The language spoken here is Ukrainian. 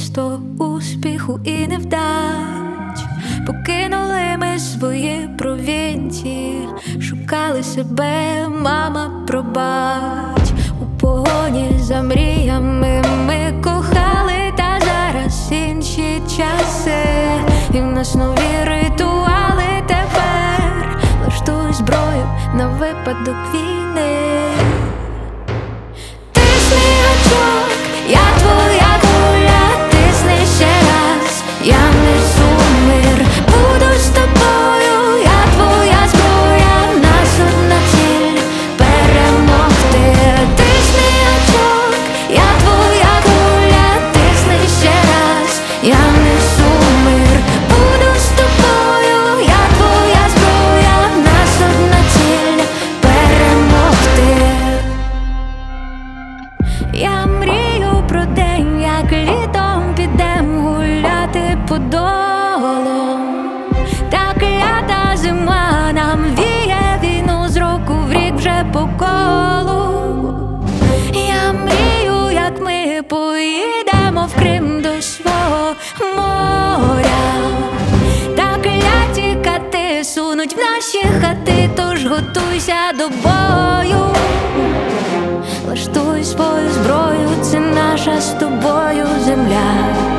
місто успіху і невдач. Покинули ми свої провінції, шукали себе, мама, пробач. У погоні за мріями ми кохали, та зараз інші часи, і в нас нові ритуали тепер. Влаштуй зброю на випадок війни. Тисни гачок, я твоя доля, тисни ще раз, я несу мир. Буду з тобою, я твоя зброя, в нас одна ціль перемогти. Тисни гачок, я твоя доля, тисни ще раз, я несу мир. Буду з тобою, я твоя зброя, в нас одна ціль перемогти. Я мрію про день, як літом підем гуляти по долам. Та клята зима нам віє війну з року в рік вже по колу. Я мрію, як ми поїдемо в Крим до свого моря. Та кляті кати сунуть в наші хати, тож готуйся до бою. Влаштуй свою зброю, це наша з тобою земля.